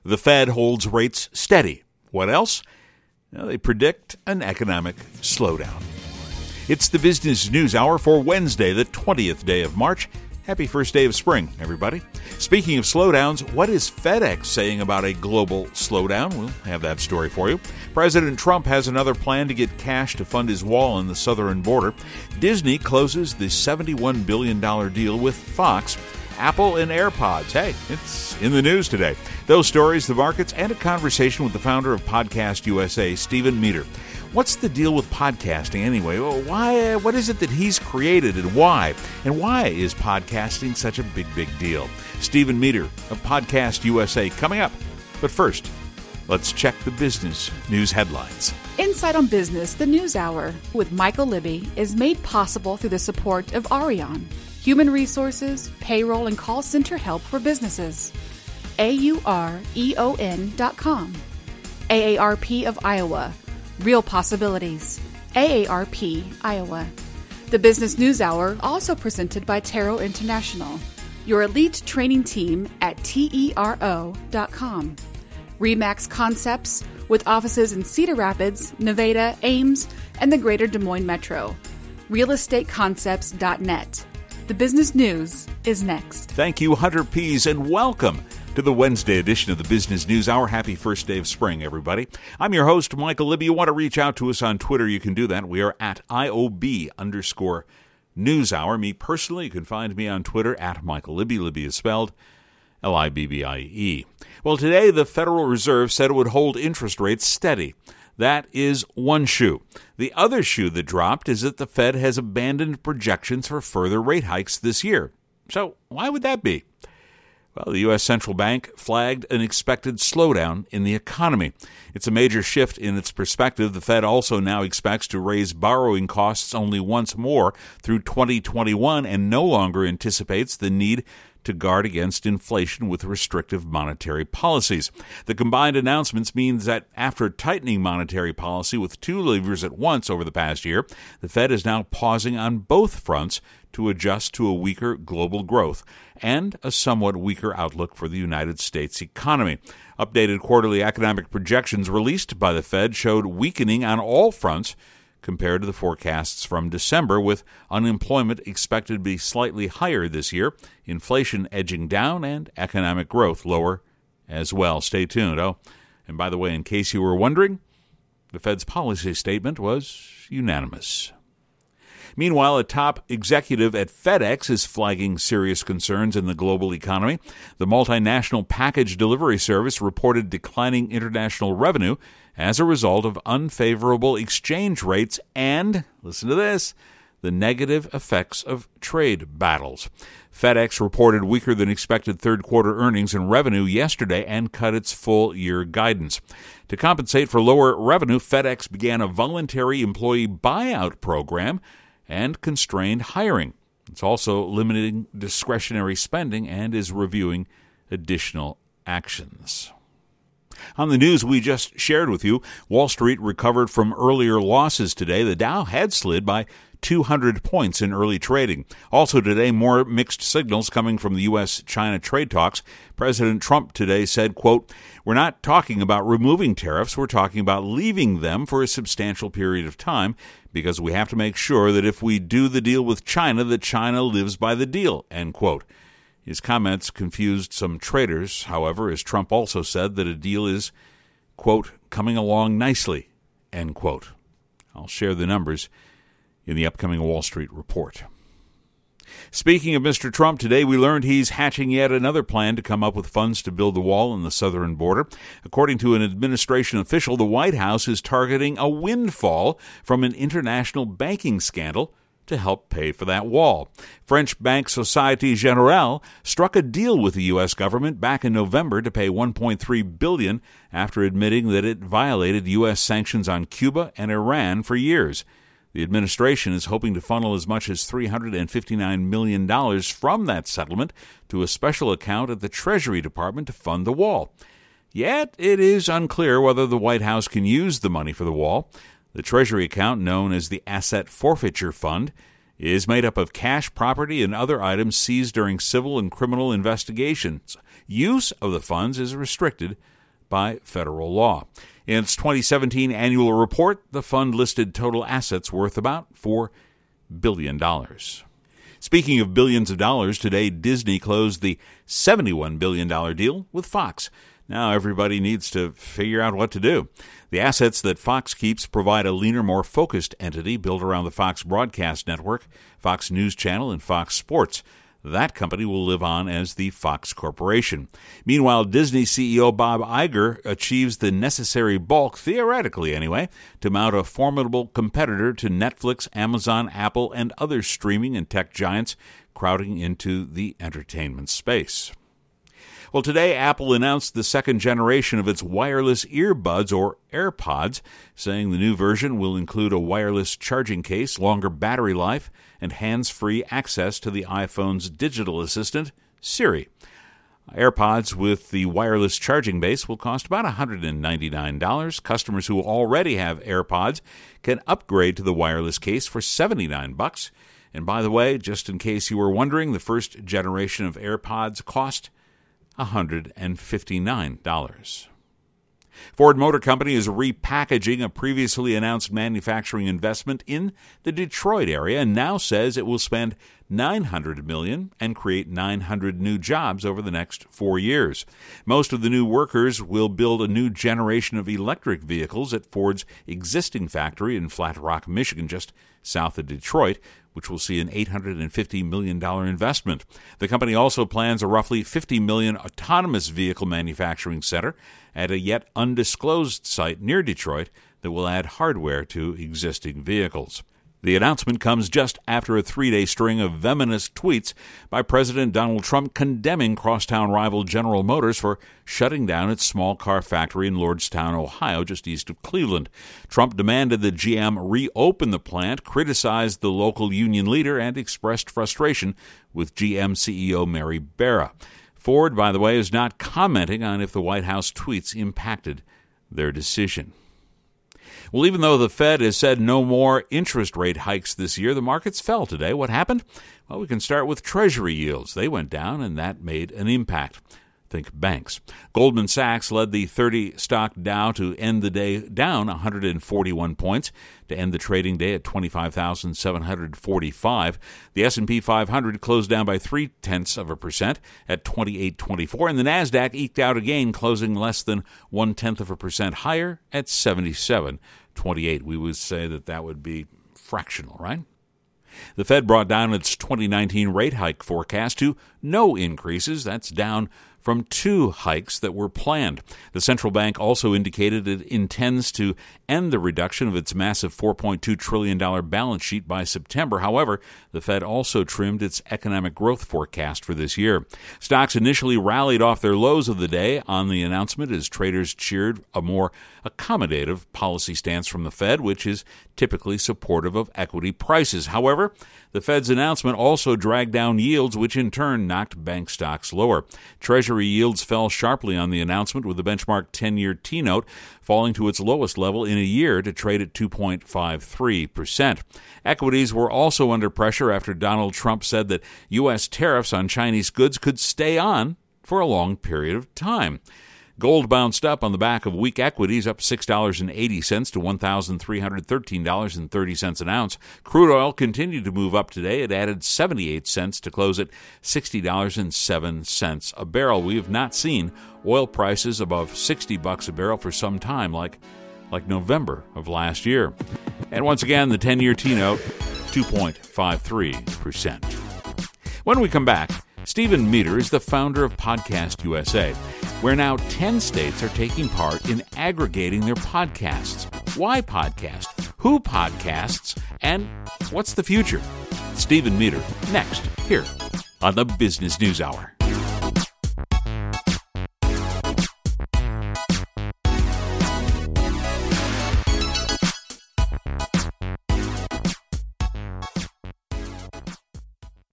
The Fed holds rates steady. What else? Well, they predict an economic slowdown. It's the Business News Hour for Wednesday, the 20th day of March. Happy first day of spring, everybody. Speaking of slowdowns, what is FedEx saying about a global slowdown? We'll have that story for you. President Trump has another plan to get cash to fund his wall on the southern border. Disney closes the $71 billion deal with Fox. Apple and AirPods. Hey, it's in the news today. Those stories, the markets, and a conversation with the founder of Podcast USA, Stephen Meador. What's the deal with podcasting anyway? Why? What is it that he's created and why? And why is podcasting such a big deal? Stephen Meador of Podcast USA coming up. But first, let's check the business news headlines. Insight on Business, the News Hour, with Michael Libby is made possible through the support of Arion, human resources, payroll, and call center help for businesses. AUREON.com. AARP of Iowa. Real Possibilities. AARP, Iowa. The Business News Hour, also presented by Taro International, your elite training team at TERO.com. RE/MAX Concepts, with offices in Cedar Rapids, Nevada, Ames, and the Greater Des Moines Metro. RealEstateConcepts.net. The Business News is next. Thank you, Hunter Pease, and welcome to the Wednesday edition of the Business News Hour. Happy first day of spring, everybody. I'm your host, Michael Libby. You want to reach out to us on Twitter, you can do that. We are at IOB_NewsHour. Me personally, you can find me on Twitter at Michael Libby. Libby is spelled Libbie. Well, today the Federal Reserve said it would hold interest rates steady. That is one shoe. The other shoe that dropped is that the Fed has abandoned projections for further rate hikes this year. So why would that be? Well, the U.S. Central Bank flagged an expected slowdown in the economy. It's a major shift in its perspective. The Fed also now expects to raise borrowing costs only once more through 2021 and no longer anticipates the need to guard against inflation with restrictive monetary policies. The combined announcements means that after tightening monetary policy with two levers at once over the past year, the Fed is now pausing on both fronts to adjust to a weaker global growth and a somewhat weaker outlook for the United States economy. Updated quarterly economic projections released by the Fed showed weakening on all fronts compared to the forecasts from December, with unemployment expected to be slightly higher this year, inflation edging down, and economic growth lower as well. Stay tuned. Oh, and by the way, in case you were wondering, the Fed's policy statement was unanimous. Meanwhile, a top executive at FedEx is flagging serious concerns in the global economy. The multinational package delivery service reported declining international revenue as a result of unfavorable exchange rates and, listen to this, the negative effects of trade battles. FedEx reported weaker than expected third-quarter earnings and revenue yesterday and cut its full-year guidance. To compensate for lower revenue, FedEx began a voluntary employee buyout program and constrained hiring. It's also limiting discretionary spending and is reviewing additional actions. On the news we just shared with you, Wall Street recovered from earlier losses today. The Dow had slid by 200 points in early trading. Also today, more mixed signals coming from the U.S.-China trade talks. President Trump today said, quote, "We're not talking about removing tariffs. We're talking about leaving them for a substantial period of time because we have to make sure that if we do the deal with China, that China lives by the deal," end quote. His comments confused some traders, however, as Trump also said that a deal is, quote, "coming along nicely," end quote. I'll share the numbers in the upcoming Wall Street report. Speaking of Mr. Trump, today we learned he's hatching yet another plan to come up with funds to build the wall on the southern border. According to an administration official, the White House is targeting a windfall from an international banking scandal to help pay for that wall. French bank Société Générale struck a deal with the U.S. government back in November to pay $1.3 billion after admitting that it violated U.S. sanctions on Cuba and Iran for years. The administration is hoping to funnel as much as $359 million from that settlement to a special account at the Treasury Department to fund the wall. Yet it is unclear whether the White House can use the money for the wall. The Treasury account, known as the Asset Forfeiture Fund, is made up of cash, property, and other items seized during civil and criminal investigations. Use of the funds is restricted by federal law. In its 2017 annual report, the fund listed total assets worth about $4 billion. Speaking of billions of dollars, today Disney closed the $71 billion deal with Fox. Now everybody needs to figure out what to do. The assets that Fox keeps provide a leaner, more focused entity built around the Fox Broadcast Network, Fox News Channel, and Fox Sports. That company will live on as the Fox Corporation. Meanwhile, Disney CEO Bob Iger achieves the necessary bulk, theoretically anyway, to mount a formidable competitor to Netflix, Amazon, Apple, and other streaming and tech giants crowding into the entertainment space. Well, today Apple announced the second generation of its wireless earbuds, or AirPods, saying the new version will include a wireless charging case, longer battery life, and hands-free access to the iPhone's digital assistant, Siri. AirPods with the wireless charging base will cost about $199. Customers who already have AirPods can upgrade to the wireless case for $79. And by the way, just in case you were wondering, the first generation of AirPods cost $159. Ford Motor Company is repackaging a previously announced manufacturing investment in the Detroit area and now says it will spend $900 million and create 900 new jobs over the next 4 years. Most of the new workers will build a new generation of electric vehicles at Ford's existing factory in Flat Rock, Michigan, just south of Detroit, which will see an $850 million investment. The company also plans a roughly $50 million autonomous vehicle manufacturing center at a yet undisclosed site near Detroit that will add hardware to existing vehicles. The announcement comes just after a 3-day string of venomous tweets by President Donald Trump condemning crosstown rival General Motors for shutting down its small car factory in Lordstown, Ohio, just east of Cleveland. Trump demanded that GM reopen the plant, criticized the local union leader, and expressed frustration with GM CEO Mary Barra. Ford, by the way, is not commenting on if the White House tweets impacted their decision. Well, even though the Fed has said no more interest rate hikes this year, the markets fell today. What happened? Well, we can start with Treasury yields. They went down, and that made an impact. Think banks. Goldman Sachs led the 30-stock Dow to end the day down 141 points to end the trading day at 25,745. The S&P 500 closed down by 0.3% at 2824, and the Nasdaq eked out a gain, closing less than 0.1% higher at 77.28. We would say that would be fractional, right? The Fed brought down its 2019 rate hike forecast to no increases. That's down from 2 hikes that were planned. The central bank also indicated it intends to end the reduction of its massive $4.2 trillion balance sheet by September. However, the Fed also trimmed its economic growth forecast for this year. Stocks initially rallied off their lows of the day on the announcement as traders cheered a more accommodative policy stance from the Fed, which is typically supportive of equity prices. However, the Fed's announcement also dragged down yields, which in turn knocked bank stocks lower. Treasury yields fell sharply on the announcement, with the benchmark 10-year T-note falling to its lowest level in a year to trade at 2.53%. Equities were also under pressure after Donald Trump said that U.S. tariffs on Chinese goods could stay on for a long period of time. Gold bounced up on the back of weak equities, up $6.80 to $1,313.30 an ounce. Crude oil continued to move up today. It added 78 cents to close at $60.07 a barrel. We have not seen oil prices above $60 a barrel for some time, like November of last year. And once again, the 10-year T-note, 2.53%. When we come back, Stephen Meter is the founder of Podcast USA, where now 10 states are taking part in aggregating their podcasts. Why podcast? Who podcasts? And what's the future? Stephen Meter, next, here on the Business News Hour.